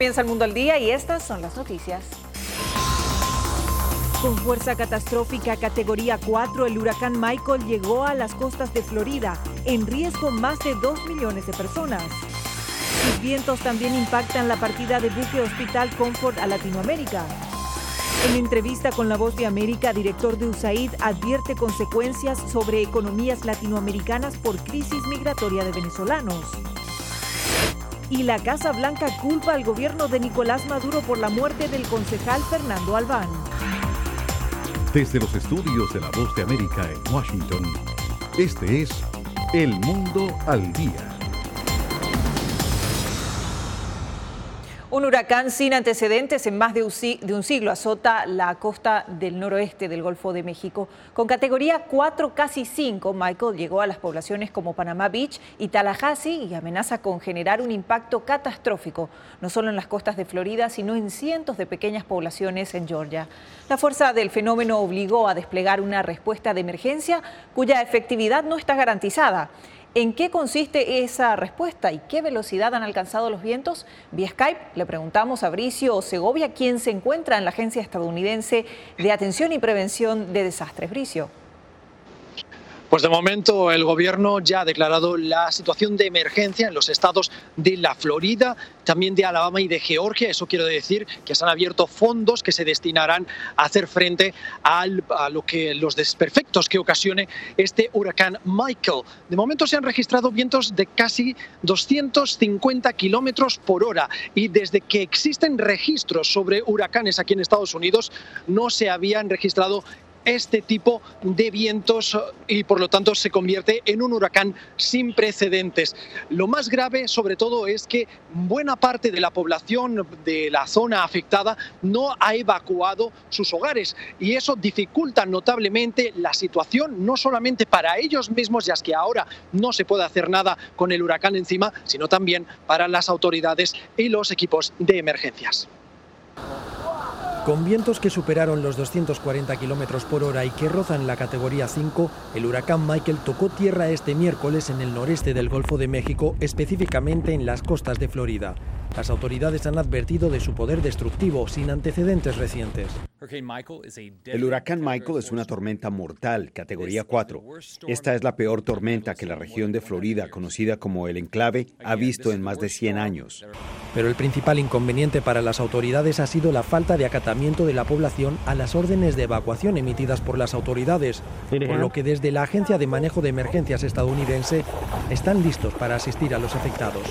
Comienza el mundo al día y estas son las noticias. Con fuerza catastrófica categoría 4, el huracán Michael llegó a las costas de Florida. En riesgo más de 2 millones de personas. Sus vientos también impactan la partida de buque Hospital Comfort a Latinoamérica. En entrevista con La Voz de América, director de USAID advierte consecuencias sobre economías latinoamericanas por crisis migratoria de venezolanos. Y la Casa Blanca culpa al gobierno de Nicolás Maduro por la muerte del concejal Fernando Albán. Desde los estudios de La Voz de América en Washington, este es El Mundo al Día. Un huracán sin antecedentes en más de un siglo azota la costa del noroeste del Golfo de México. Con categoría 4, casi 5, Michael llegó a las poblaciones como Panamá Beach y Tallahassee y amenaza con generar un impacto catastrófico, no solo en las costas de Florida, sino en cientos de pequeñas poblaciones en Georgia. La fuerza del fenómeno obligó a desplegar una respuesta de emergencia cuya efectividad no está garantizada. ¿En qué consiste esa respuesta y qué velocidad han alcanzado los vientos? Vía Skype le preguntamos a Bricio Segovia, quien se encuentra en la Agencia Estadounidense de Atención y Prevención de Desastres. Bricio. Pues de momento el gobierno ya ha declarado la situación de emergencia en los estados de la Florida, también de Alabama y de Georgia. Eso quiere decir que se han abierto fondos que se destinarán a hacer frente a los desperfectos que ocasione este huracán Michael. De momento se han registrado vientos de casi 250 kilómetros por hora y desde que existen registros sobre huracanes aquí en Estados Unidos no se habían registrado este tipo de vientos y por lo tanto se convierte en un huracán sin precedentes. Lo más grave sobre todo es que buena parte de la población de la zona afectada no ha evacuado sus hogares y eso dificulta notablemente la situación, no solamente para ellos mismos, ya que ahora no se puede hacer nada con el huracán encima, sino también para las autoridades y los equipos de emergencias. Con vientos que superaron los 240 kilómetros por hora y que rozan la categoría 5, el huracán Michael tocó tierra este miércoles en el noreste del Golfo de México, específicamente en las costas de Florida. Las autoridades han advertido de su poder destructivo, sin antecedentes recientes. El huracán Michael es una tormenta mortal, categoría 4. Esta es la peor tormenta que la región de Florida, conocida como el Enclave, ha visto en más de 100 años. Pero el principal inconveniente para las autoridades ha sido la falta de acatamiento de la población a las órdenes de evacuación emitidas por las autoridades, por lo que desde la Agencia de Manejo de Emergencias estadounidense están listos para asistir a los afectados.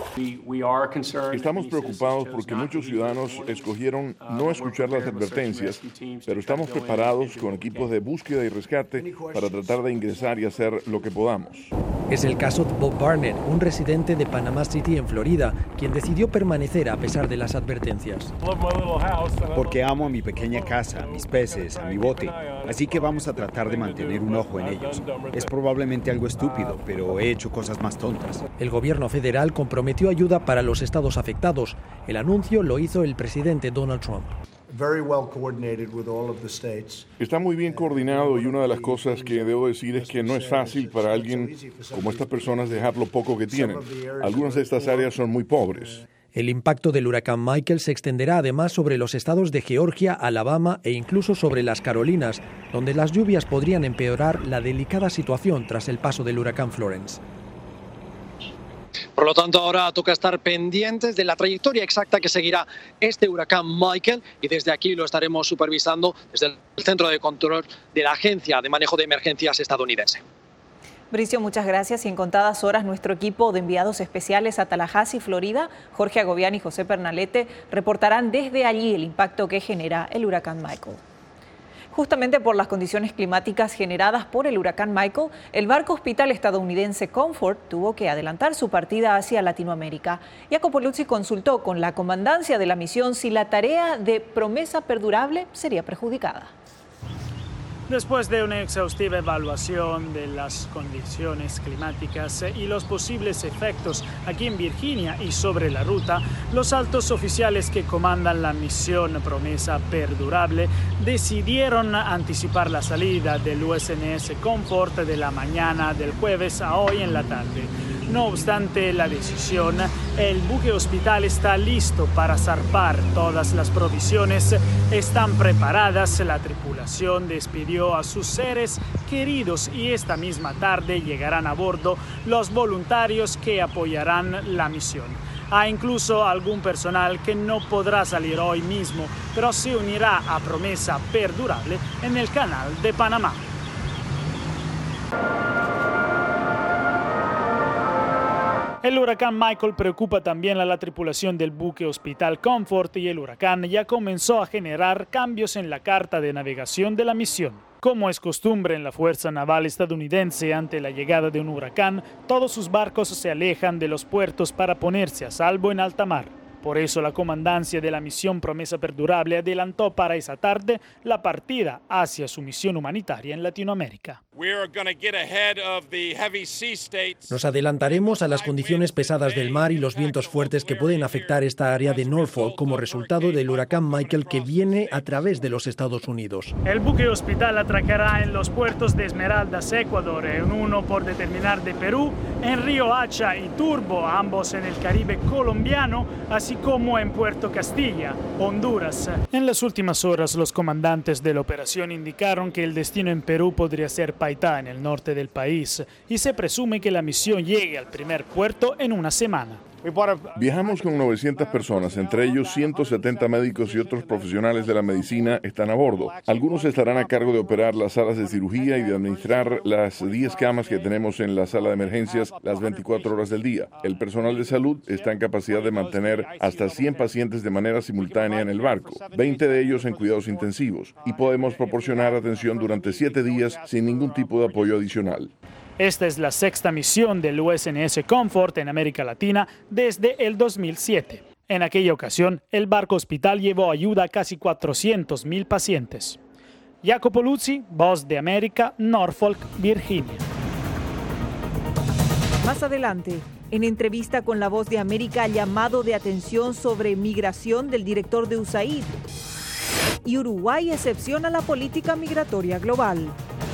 Estamos preocupados porque muchos ciudadanos escogieron no escuchar las advertencias, pero estamos preparados con equipos de búsqueda y rescate para tratar de ingresar y hacer lo que podamos. Es el caso de Bob Barnett, un residente de Panama City en Florida, quien decidió permanecer a pesar de las advertencias. Porque amo a mi pequeña casa, a mis peces, a mi bote, así que vamos a tratar de mantener un ojo en ellos. Es probablemente algo estúpido, pero he hecho cosas más tontas. El gobierno federal comprometió ayuda para los estados afectados. El anuncio lo hizo el presidente Donald Trump. Está muy bien coordinado y una de las cosas que debo decir es que no es fácil para alguien como estas personas dejar lo poco que tienen. Algunas de estas áreas son muy pobres. El impacto del huracán Michael se extenderá además sobre los estados de Georgia, Alabama e incluso sobre las Carolinas, donde las lluvias podrían empeorar la delicada situación tras el paso del huracán Florence. Por lo tanto, ahora toca estar pendientes de la trayectoria exacta que seguirá este huracán Michael y desde aquí lo estaremos supervisando desde el Centro de Control de la Agencia de Manejo de Emergencias estadounidense. Bricio, muchas gracias. Y en contadas horas nuestro equipo de enviados especiales a Tallahassee, Florida, Jorge Agobián y José Pernalete, reportarán desde allí el impacto que genera el huracán Michael. Justamente por las condiciones climáticas generadas por el huracán Michael, el barco hospital estadounidense Comfort tuvo que adelantar su partida hacia Latinoamérica. Jacopo Luzzi consultó con la comandancia de la misión si la tarea de promesa perdurable sería perjudicada. Después de una exhaustiva evaluación de las condiciones climáticas y los posibles efectos aquí en Virginia y sobre la ruta, los altos oficiales que comandan la misión Promesa Perdurable decidieron anticipar la salida del USNS Comfort de la mañana del jueves a hoy en la tarde. No obstante la decisión, el buque hospital está listo para zarpar. Todas las provisiones están preparadas. La tripulación despidió a sus seres queridos y esta misma tarde llegarán a bordo los voluntarios que apoyarán la misión. Hay incluso algún personal que no podrá salir hoy mismo, pero se unirá a Promesa Perdurable en el Canal de Panamá. El huracán Michael preocupa también a la tripulación del buque Hospital Comfort y el huracán ya comenzó a generar cambios en la carta de navegación de la misión. Como es costumbre en la Fuerza Naval estadounidense ante la llegada de un huracán, todos sus barcos se alejan de los puertos para ponerse a salvo en alta mar. Por eso la comandancia de la misión Promesa Perdurable adelantó para esa tarde la partida hacia su misión humanitaria en Latinoamérica. Nos adelantaremos a las condiciones pesadas del mar y los vientos fuertes que pueden afectar esta área de Norfolk como resultado del huracán Michael que viene a través de los Estados Unidos. El buque hospital atracará en los puertos de Esmeraldas, Ecuador, en uno por determinar de Perú, en Río Hacha y Turbo, ambos en el Caribe colombiano, así como en Puerto Castilla, Honduras. En las últimas horas, los comandantes de la operación indicaron que el destino en Perú podría ser Paitá, en el norte del país, y se presume que la misión llegue al primer puerto en una semana. Viajamos con 900 personas, entre ellos 170 médicos y otros profesionales de la medicina están a bordo. Algunos estarán a cargo de operar las salas de cirugía y de administrar las 10 camas que tenemos en la sala de emergencias las 24 horas del día. El personal de salud está en capacidad de mantener hasta 100 pacientes de manera simultánea en el barco, 20 de ellos en cuidados intensivos, y podemos proporcionar atención durante 7 días sin ningún tipo de apoyo adicional. Esta es la sexta misión del USNS Comfort en América Latina desde el 2007. En aquella ocasión, el barco hospital llevó ayuda a casi 400,000 pacientes. Jacopo Luzzi, Voz de América, Norfolk, Virginia. Más adelante, en entrevista con La Voz de América, llamado de atención sobre migración del director de USAID. Y Uruguay excepciona la política migratoria global.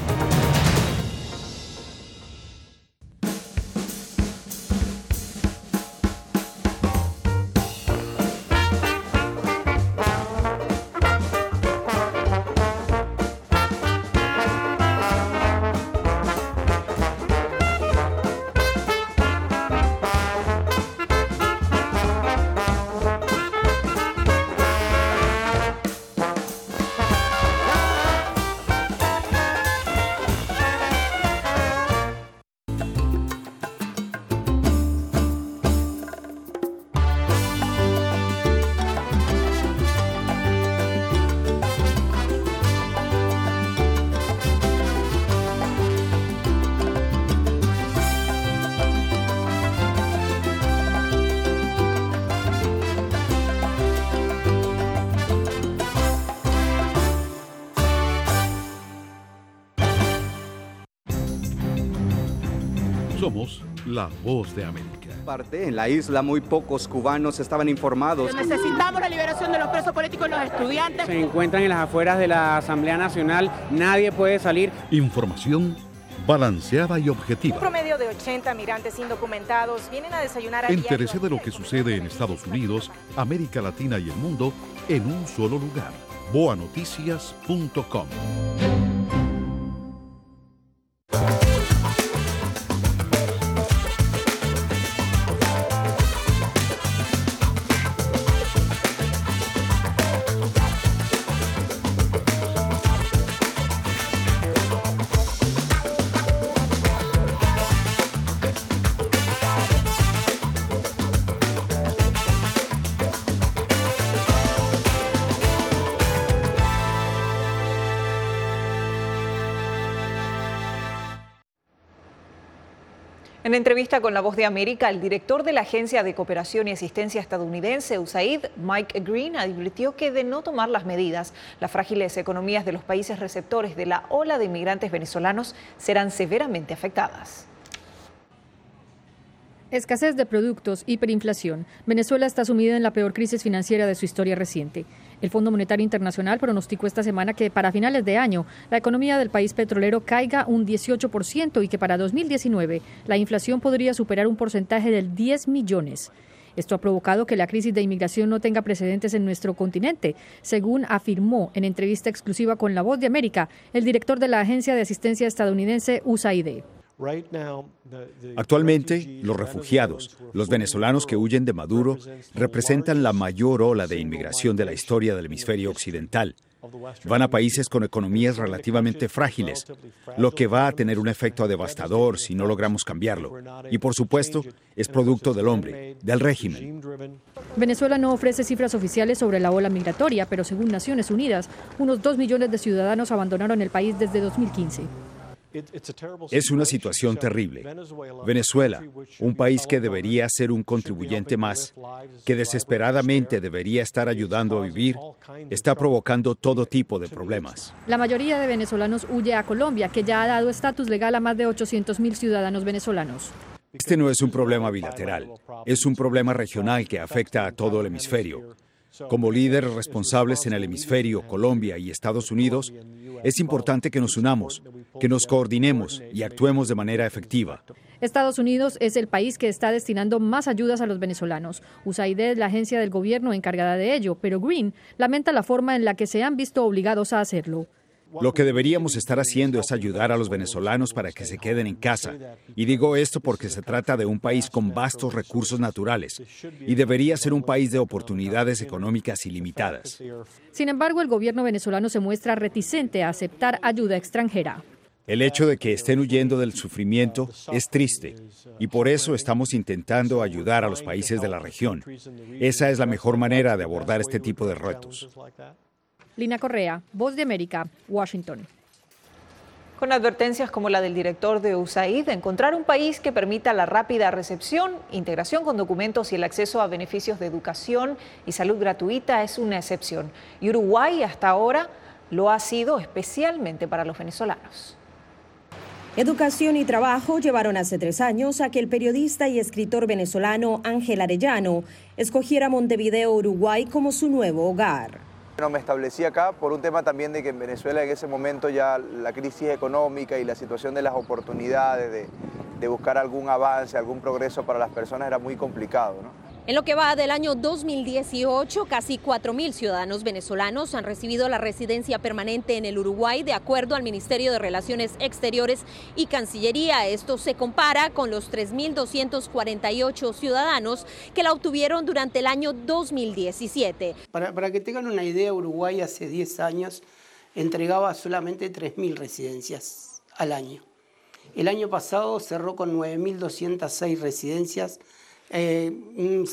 Somos la Voz de América. En la isla muy pocos cubanos estaban informados. Necesitamos la liberación de los presos políticos y los estudiantes. Se encuentran en las afueras de la Asamblea Nacional, nadie puede salir. Información balanceada y objetiva. Un promedio de 80 migrantes indocumentados vienen a desayunar a Entérese de lo que sucede en Estados Unidos, América Latina y el mundo en un solo lugar. boanoticias.com. En entrevista con La Voz de América, el director de la Agencia de Cooperación y Asistencia estadounidense, USAID, Mike Green, advirtió que de no tomar las medidas, las frágiles economías de los países receptores de la ola de inmigrantes venezolanos serán severamente afectadas. Escasez de productos, hiperinflación. Venezuela está sumida en la peor crisis financiera de su historia reciente. El Fondo Monetario Internacional pronosticó esta semana que para finales de año la economía del país petrolero caiga un 18% y que para 2019 la inflación podría superar un porcentaje del 10 millones. Esto ha provocado que la crisis de inmigración no tenga precedentes en nuestro continente, según afirmó en entrevista exclusiva con La Voz de América el director de la agencia de asistencia estadounidense USAID. Actualmente, los refugiados, los venezolanos que huyen de Maduro, representan la mayor ola de inmigración de la historia del hemisferio occidental. Van a países con economías relativamente frágiles, lo que va a tener un efecto devastador si no logramos cambiarlo. Y por supuesto, es producto del hombre, del régimen. Venezuela no ofrece cifras oficiales sobre la ola migratoria, pero según Naciones Unidas, unos 2 millones de ciudadanos abandonaron el país desde 2015. Es una situación terrible. Venezuela, un país que debería ser un contribuyente más, que desesperadamente debería estar ayudando a vivir, está provocando todo tipo de problemas. La mayoría de venezolanos huye a Colombia, que ya ha dado estatus legal a más de 800.000 ciudadanos venezolanos. Este no es un problema bilateral, es un problema regional que afecta a todo el hemisferio. Como líderes responsables en el hemisferio, Colombia y Estados Unidos, es importante que nos unamos, que nos coordinemos y actuemos de manera efectiva. Estados Unidos es el país que está destinando más ayudas a los venezolanos. USAID es la agencia del gobierno encargada de ello, pero Green lamenta la forma en la que se han visto obligados a hacerlo. Lo que deberíamos estar haciendo es ayudar a los venezolanos para que se queden en casa. Y digo esto porque se trata de un país con vastos recursos naturales y debería ser un país de oportunidades económicas ilimitadas. Sin embargo, el gobierno venezolano se muestra reticente a aceptar ayuda extranjera. El hecho de que estén huyendo del sufrimiento es triste y por eso estamos intentando ayudar a los países de la región. Esa es la mejor manera de abordar este tipo de retos. Lina Correa, Voz de América, Washington. Con advertencias como la del director de USAID, encontrar un país que permita la rápida recepción, integración con documentos y el acceso a beneficios de educación y salud gratuita es una excepción. Y Uruguay hasta ahora lo ha sido especialmente para los venezolanos. Educación y trabajo llevaron hace 3 años a que el periodista y escritor venezolano Ángel Arellano escogiera Montevideo, Uruguay, como su nuevo hogar. Me establecí acá por un tema también de que en Venezuela en ese momento ya la crisis económica y la situación de las oportunidades de buscar algún avance, algún progreso para las personas era muy complicado, ¿no? En lo que va del año 2018, casi 4.000 ciudadanos venezolanos han recibido la residencia permanente en el Uruguay, de acuerdo al Ministerio de Relaciones Exteriores y Cancillería. Esto se compara con los 3.248 ciudadanos que la obtuvieron durante el año 2017. Para que tengan una idea, Uruguay hace 10 años entregaba solamente 3.000 residencias al año. El año pasado cerró con 9.206 residencias, un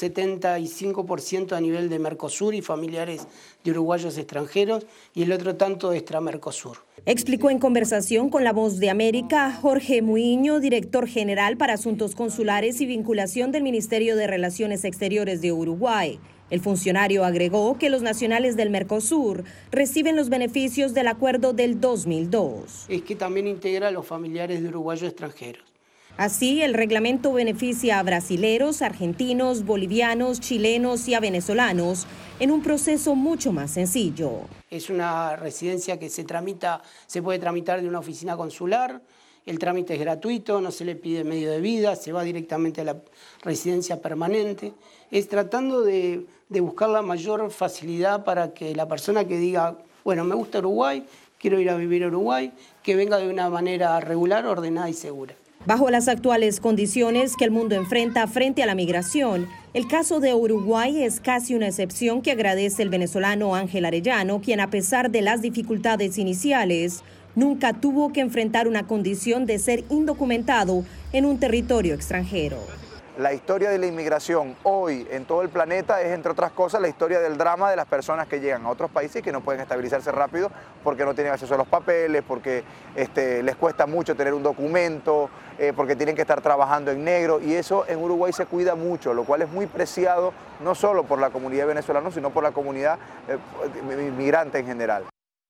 75% a nivel de Mercosur y familiares de uruguayos extranjeros y el otro tanto extra-Mercosur. Explicó en conversación con La Voz de América Jorge Muiño, director general para Asuntos Consulares y Vinculación del Ministerio de Relaciones Exteriores de Uruguay. El funcionario agregó que los nacionales del Mercosur reciben los beneficios del acuerdo del 2002. Es que también integra a los familiares de uruguayos extranjeros. Así, el reglamento beneficia a brasileros, argentinos, bolivianos, chilenos y a venezolanos en un proceso mucho más sencillo. Es una residencia que se puede tramitar de una oficina consular, el trámite es gratuito, no se le pide medio de vida, se va directamente a la residencia permanente. Es tratando de buscar la mayor facilidad para que la persona que diga, bueno, me gusta Uruguay, quiero ir a vivir a Uruguay, que venga de una manera regular, ordenada y segura. Bajo las actuales condiciones que el mundo enfrenta frente a la migración, el caso de Uruguay es casi una excepción que agradece el venezolano Ángel Arellano, quien a pesar de las dificultades iniciales, nunca tuvo que enfrentar una condición de ser indocumentado en un territorio extranjero. La historia de la inmigración hoy en todo el planeta es, entre otras cosas, la historia del drama de las personas que llegan a otros países y que no pueden estabilizarse rápido porque no tienen acceso a los papeles, porque les cuesta mucho tener un documento, porque tienen que estar trabajando en negro, y eso en Uruguay se cuida mucho, lo cual es muy preciado no solo por la comunidad venezolana, sino por la comunidad inmigrante en general.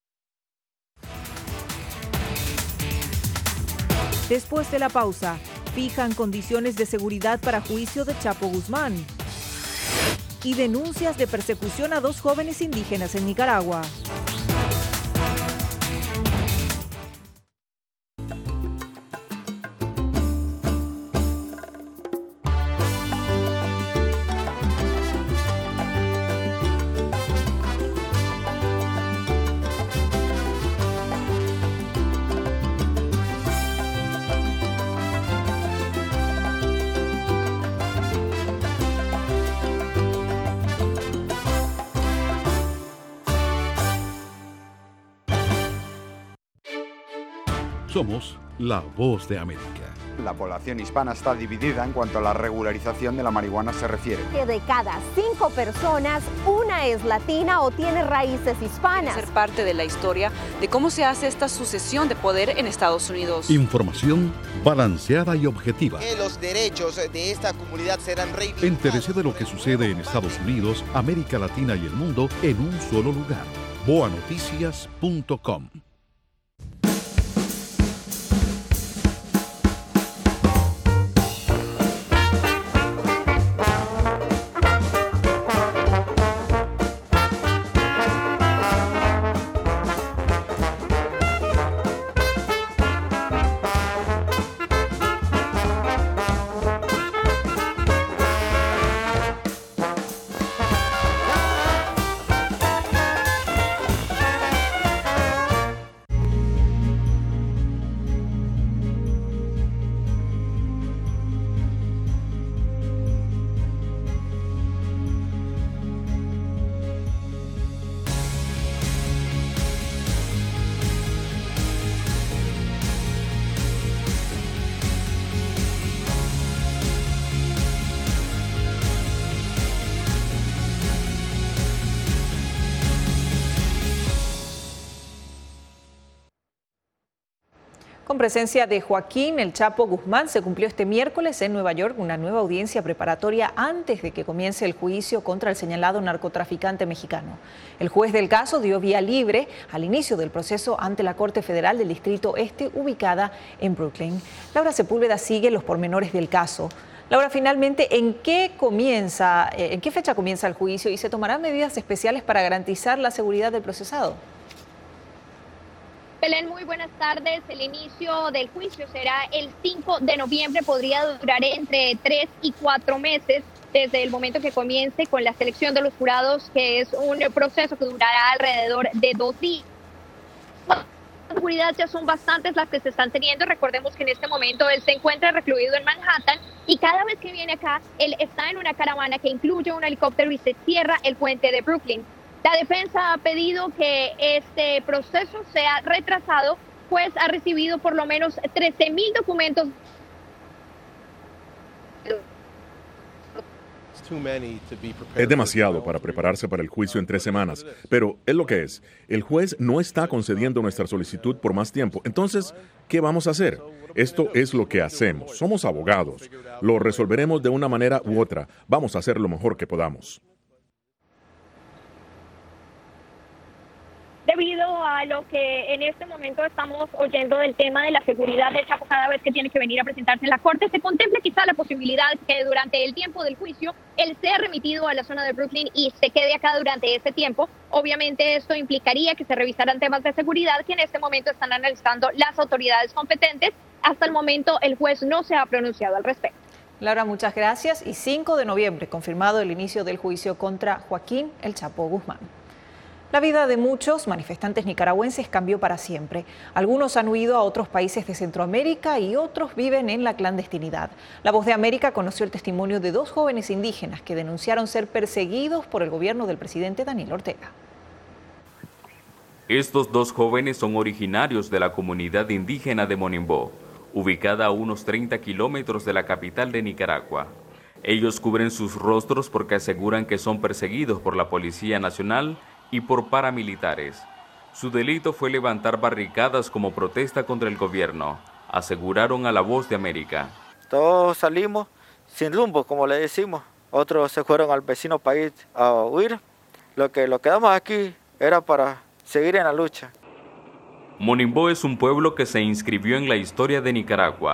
Después de la pausa, fijan condiciones de seguridad para juicio de Chapo Guzmán. Y denuncias de persecución a 2 jóvenes indígenas en Nicaragua. Somos la voz de América. La población hispana está dividida en cuanto a la regularización de la marihuana se refiere. Que de cada 5 personas, una es latina o tiene raíces hispanas. Ser parte de la historia de cómo se hace esta sucesión de poder en Estados Unidos. Información balanceada y objetiva. Que los derechos de esta comunidad serán reivindicados. Entérese de lo que sucede en Estados Unidos, América Latina y el mundo en un solo lugar. boanoticias.com. Con presencia de Joaquín El Chapo Guzmán, se cumplió este miércoles en Nueva York una nueva audiencia preparatoria antes de que comience el juicio contra el señalado narcotraficante mexicano. El juez del caso dio vía libre al inicio del proceso ante la Corte Federal del Distrito Este, ubicada en Brooklyn. Laura Sepúlveda sigue los pormenores del caso. Laura, finalmente, ¿en qué fecha comienza el juicio y se tomarán medidas especiales para garantizar la seguridad del procesado? Belén, muy buenas tardes. El inicio del juicio será el 5 de noviembre. Podría durar entre 3 y 4 meses desde el momento que comience con la selección de los jurados, que es un proceso que durará alrededor de 2 días. La seguridad ya son bastantes las que se están teniendo. Recordemos que en este momento él se encuentra recluido en Manhattan y cada vez que viene acá, él está en una caravana que incluye un helicóptero y se cierra el puente de Brooklyn. La defensa ha pedido que este proceso sea retrasado, pues ha recibido por lo menos 13,000 documentos. Es demasiado para prepararse para el juicio en 3 semanas, pero es lo que es. El juez no está concediendo nuestra solicitud por más tiempo. Entonces, ¿qué vamos a hacer? Esto es lo que hacemos. Somos abogados. Lo resolveremos de una manera u otra. Vamos a hacer lo mejor que podamos. Debido a lo que en este momento estamos oyendo del tema de la seguridad del Chapo cada vez que tiene que venir a presentarse en la corte, se contempla quizá la posibilidad que durante el tiempo del juicio él sea remitido a la zona de Brooklyn y se quede acá durante ese tiempo. Obviamente esto implicaría que se revisaran temas de seguridad que en este momento están analizando las autoridades competentes. Hasta el momento el juez no se ha pronunciado al respecto. Laura, muchas gracias. Y 5 de noviembre, confirmado el inicio del juicio contra Joaquín El Chapo Guzmán. La vida de muchos manifestantes nicaragüenses cambió para siempre. Algunos han huido a otros países de Centroamérica y otros viven en la clandestinidad. La Voz de América conoció el testimonio de 2 jóvenes indígenas que denunciaron ser perseguidos por el gobierno del presidente Daniel Ortega. Estos 2 jóvenes son originarios de la comunidad indígena de Monimbó, ubicada a unos 30 kilómetros de la capital de Nicaragua. Ellos cubren sus rostros porque aseguran que son perseguidos por la Policía Nacional y por paramilitares. Su delito fue levantar barricadas como protesta contra el gobierno, aseguraron a La Voz de América. Todos salimos sin rumbo, como le decimos. Otros se fueron al vecino país a huir. Lo que quedamos aquí era para seguir en la lucha. Monimbó es un pueblo que se inscribió en la historia de Nicaragua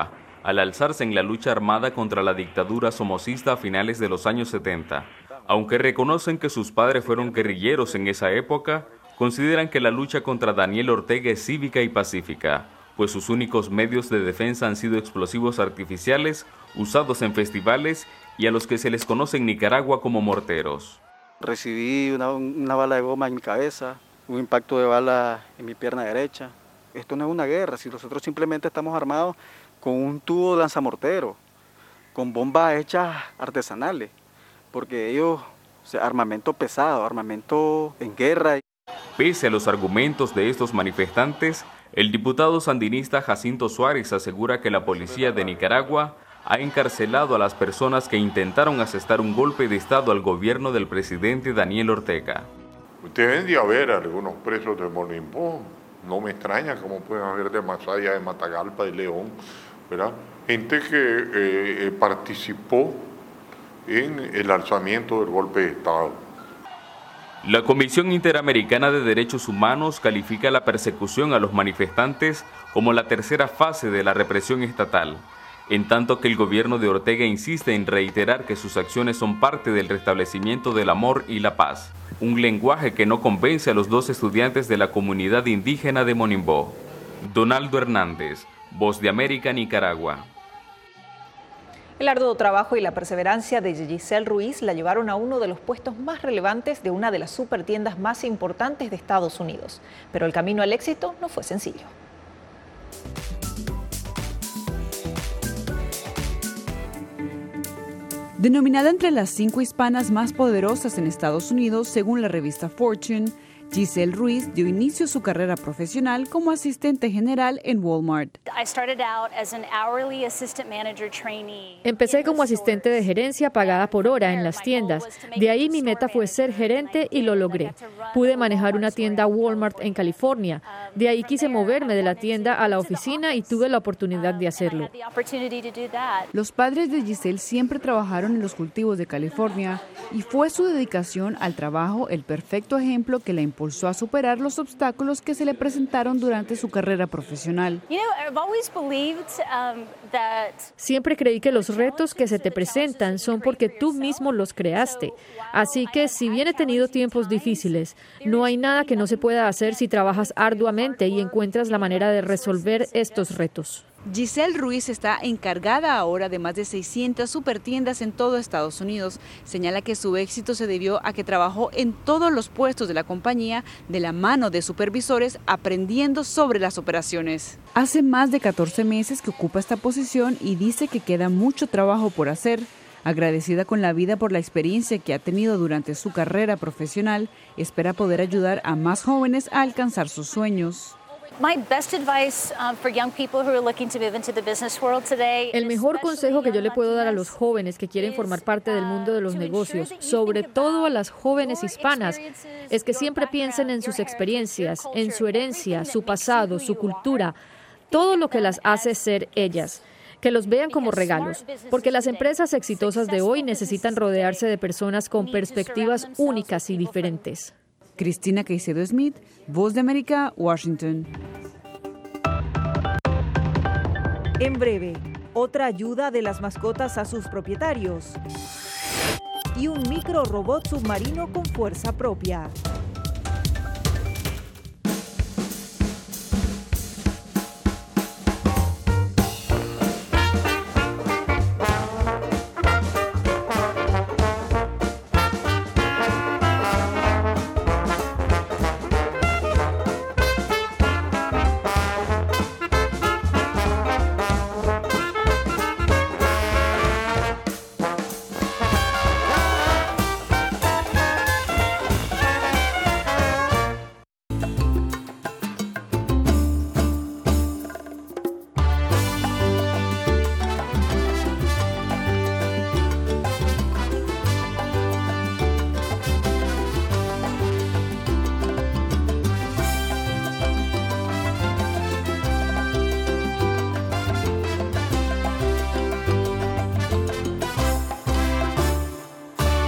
al alzarse en la lucha armada contra la dictadura somocista a finales de los años 70. Aunque reconocen que sus padres fueron guerrilleros en esa época, consideran que la lucha contra Daniel Ortega es cívica y pacífica, pues sus únicos medios de defensa han sido explosivos artificiales usados en festivales y a los que se les conoce en Nicaragua como morteros. Recibí una bala de goma en mi cabeza, un impacto de bala en mi pierna derecha. Esto no es una guerra, si nosotros simplemente estamos armados con un tubo de lanzamortero, con bombas hechas artesanales, porque ellos, o sea, armamento pesado, armamento en guerra. Pese a los argumentos de estos manifestantes, el diputado sandinista Jacinto Suárez asegura que la policía de Nicaragua ha encarcelado a las personas que intentaron asestar un golpe de Estado al gobierno del presidente Daniel Ortega. Deben de haber algunos presos de Monimbó, no me extraña cómo pueden haber de Masaya, de Matagalpa, de León, ¿verdad? Gente que participó en el alzamiento del golpe de Estado. La Comisión Interamericana de Derechos Humanos califica la persecución a los manifestantes como la tercera fase de la represión estatal, en tanto que el gobierno de Ortega insiste en reiterar que sus acciones son parte del restablecimiento del amor y la paz, un lenguaje que no convence a los 2 estudiantes de la comunidad indígena de Monimbó. Donaldo Hernández, Voz de América, Nicaragua. El arduo trabajo y la perseverancia de Giselle Ruiz la llevaron a uno de los puestos más relevantes de una de las supertiendas más importantes de Estados Unidos. Pero el camino al éxito no fue sencillo. Denominada entre las 5 hispanas más poderosas en Estados Unidos, según la revista Fortune, Giselle Ruiz dio inicio a su carrera profesional como asistente general en Walmart. Empecé como asistente de gerencia pagada por hora en las tiendas. De ahí mi meta fue ser gerente y lo logré. Pude manejar una tienda Walmart en California. De ahí quise moverme de la tienda a la oficina y tuve la oportunidad de hacerlo. Los padres de Giselle siempre trabajaron en los cultivos de California y fue su dedicación al trabajo el perfecto ejemplo que la impulsó a superar los obstáculos que se le presentaron durante su carrera profesional. Siempre creí que los retos que se te presentan son porque tú mismo los creaste. Así que, si bien he tenido tiempos difíciles, no hay nada que no se pueda hacer si trabajas arduamente y encuentras la manera de resolver estos retos. Giselle Ruiz está encargada ahora de más de 600 supertiendas en todo Estados Unidos. Señala que su éxito se debió a que trabajó en todos los puestos de la compañía de la mano de supervisores aprendiendo sobre las operaciones. Hace más de 14 meses que ocupa esta posición y dice que queda mucho trabajo por hacer. Agradecida con la vida por la experiencia que ha tenido durante su carrera profesional, espera poder ayudar a más jóvenes a alcanzar sus sueños. El mejor consejo que yo le puedo dar a los jóvenes que quieren formar parte del mundo de los negocios, sobre todo a las jóvenes hispanas, es que siempre piensen en sus experiencias, en su herencia, su pasado, su cultura, todo lo que las hace ser ellas. Que los vean como regalos, porque las empresas exitosas de hoy necesitan rodearse de personas con perspectivas únicas y diferentes. Cristina Caicedo Smith, Voz de América, Washington. En breve, otra ayuda de las mascotas a sus propietarios y un microrobot submarino con fuerza propia.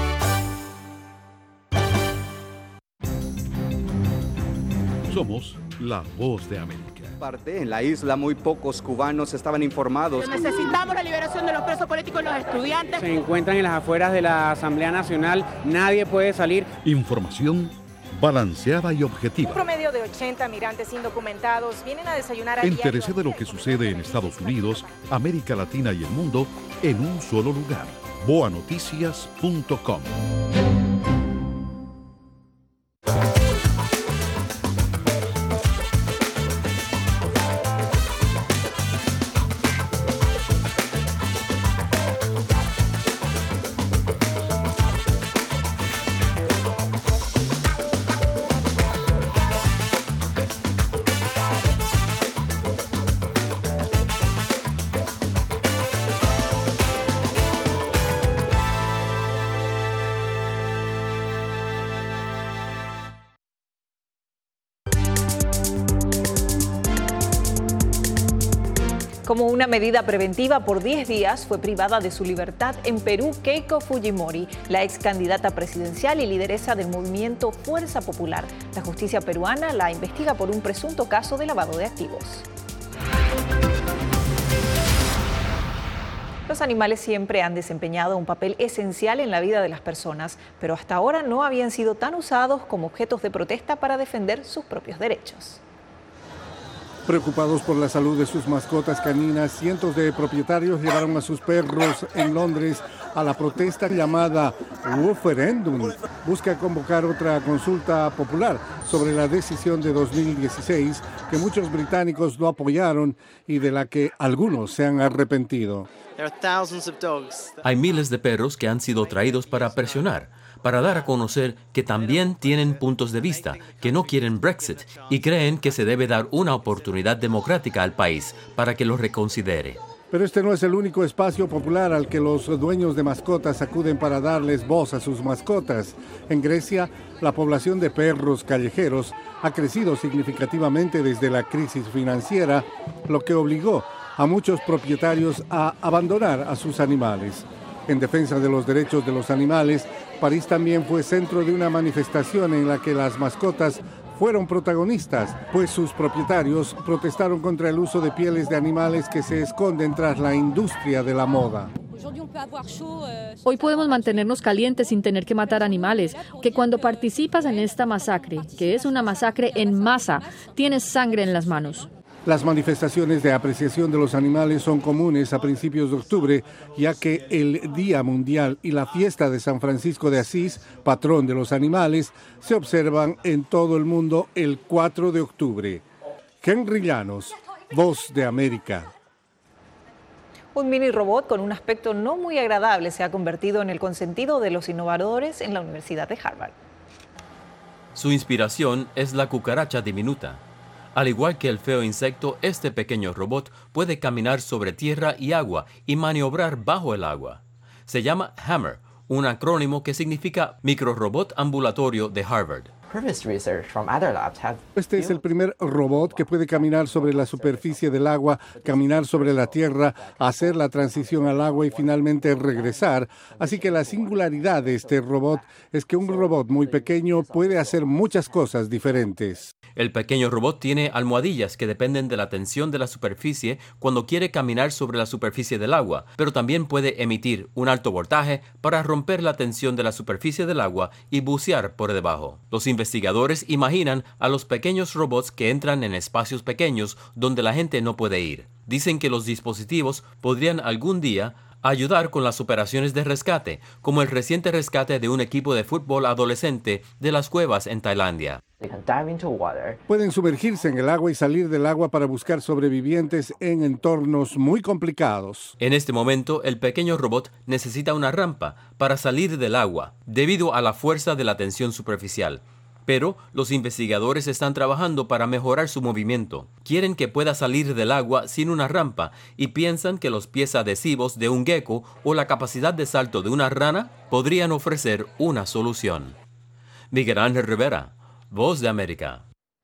Somos La Voz de América. En la isla muy pocos cubanos estaban informados. Necesitamos la liberación de los presos políticos y los estudiantes. Se encuentran en las afueras de la Asamblea Nacional, nadie puede salir. Información balanceada y objetiva. Un promedio de 80 migrantes indocumentados vienen a desayunar a diario. Entérese de lo que sucede en Estados Unidos, América Latina y el mundo en un solo lugar. boanoticias.com. Como una medida preventiva, por 10 días fue privada de su libertad en Perú Keiko Fujimori, la ex candidata presidencial y lideresa del movimiento Fuerza Popular. La justicia peruana la investiga por un presunto caso de lavado de activos. Los animales siempre han desempeñado un papel esencial en la vida de las personas, pero hasta ahora no habían sido tan usados como objetos de protesta para defender sus propios derechos. Preocupados por la salud de sus mascotas caninas, cientos de propietarios llevaron a sus perros en Londres a la protesta llamada Referendum. Busca convocar otra consulta popular sobre la decisión de 2016 que muchos británicos no apoyaron y de la que algunos se han arrepentido. Hay miles de perros que han sido traídos para presionar, para dar a conocer que también tienen puntos de vista, que no quieren Brexit y creen que se debe dar una oportunidad democrática al país para que lo reconsidere. Pero este no es el único espacio popular al que los dueños de mascotas acuden para darles voz a sus mascotas. En Grecia, la población de perros callejeros ha crecido significativamente desde la crisis financiera, lo que obligó a muchos propietarios a abandonar a sus animales. En defensa de los derechos de los animales, París también fue centro de una manifestación en la que las mascotas fueron protagonistas, pues sus propietarios protestaron contra el uso de pieles de animales que se esconden tras la industria de la moda. Hoy podemos mantenernos calientes sin tener que matar animales, que cuando participas en esta masacre, que es una masacre en masa, tienes sangre en las manos. Las manifestaciones de apreciación de los animales son comunes a principios de octubre, ya que el Día Mundial y la fiesta de San Francisco de Asís, patrón de los animales, se observan en todo el mundo el 4 de octubre. Henry Llanos, Voz de América. Un mini robot con un aspecto no muy agradable se ha convertido en el consentido de los innovadores en la Universidad de Harvard. Su inspiración es la cucaracha diminuta. Al igual que el feo insecto, este pequeño robot puede caminar sobre tierra y agua y maniobrar bajo el agua. Se llama Hammer, un acrónimo que significa microrobot ambulatorio de Harvard. Este es el primer robot que puede caminar sobre la superficie del agua, caminar sobre la tierra, hacer la transición al agua y finalmente regresar. Así que la singularidad de este robot es que un robot muy pequeño puede hacer muchas cosas diferentes. El pequeño robot tiene almohadillas que dependen de la tensión de la superficie cuando quiere caminar sobre la superficie del agua, pero también puede emitir un alto voltaje para romper la tensión de la superficie del agua y bucear por debajo. Los investigadores imaginan a los pequeños robots que entran en espacios pequeños donde la gente no puede ir. Dicen que los dispositivos podrían algún día ayudar con las operaciones de rescate, como el reciente rescate de un equipo de fútbol adolescente de las cuevas en Tailandia. Pueden sumergirse en el agua y salir del agua para buscar sobrevivientes en entornos muy complicados. En este momento, el pequeño robot necesita una rampa para salir del agua, debido a la fuerza de la tensión superficial. Pero los investigadores están trabajando para mejorar su movimiento. Quieren que pueda salir del agua sin una rampa y piensan que los pies adhesivos de un gecko o la capacidad de salto de una rana podrían ofrecer una solución. Miguel Ángel Rivera, Voz de América.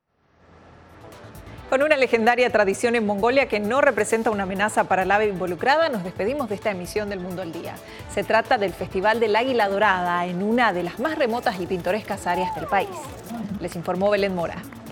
Con una legendaria tradición en Mongolia que no representa una amenaza para el ave involucrada, nos despedimos de esta emisión del Mundo al Día. Se trata del Festival del Águila Dorada en una de las más remotas y pintorescas áreas del país. Les informó Belén Mora.